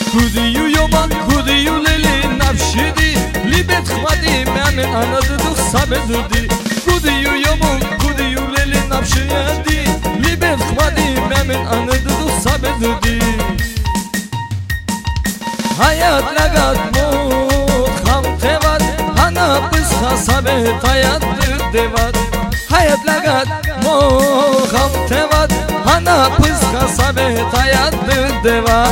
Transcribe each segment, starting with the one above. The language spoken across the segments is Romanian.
Kudiyu yoman kudiyu leli nafşidi Libet khmadi meamen anadıdık sabedudi Kudiyu yoman kudiyu leli nafşidi Libet khmadi meamen anadıdık sabedudi Hayat lagat mut ham tevat Hana pısha sabet hayat devat Hayat lagat mut ham tevat Hana pısha sabet hayat devat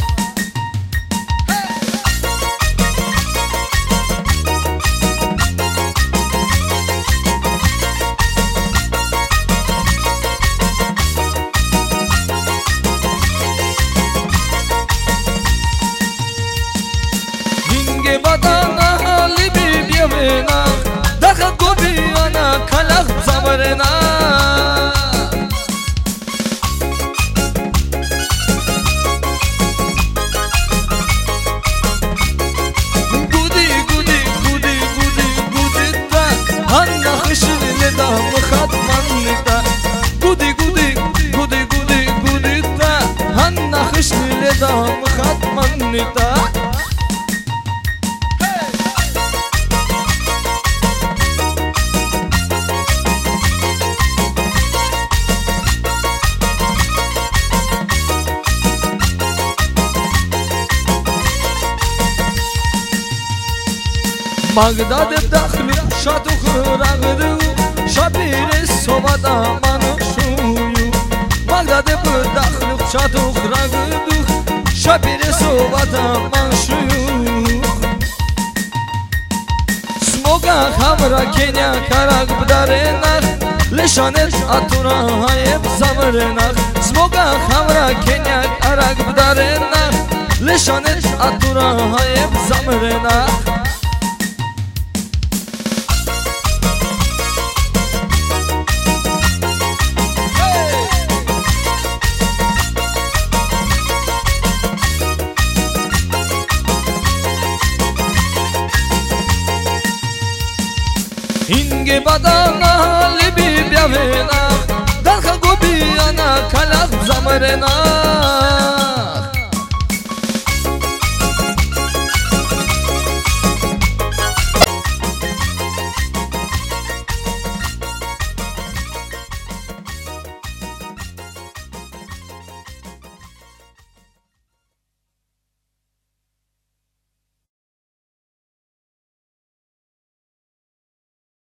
Badana libi biamena Dakha gobi ana kalak zamarena Gudi gudi gudi gudi gudi da Hanna khishli da mkhatman da Gudi gudi gudi gudi gudi da Hanna khishli da mkhatman da Magdad dakhli shatu khuragdu Shabire sobada manushuyu Magdad dakhli shatu khuragdu Shabire sobada manushuyu Smoga khamra kenya karag bdarenakh Leshanet atura hayeb zamrenakh Smoga khamra kenya karag bdarenakh Leshanet atura hayeb zamrenakh Inge badana libi biavena Dakha gobi ana kalak zamarena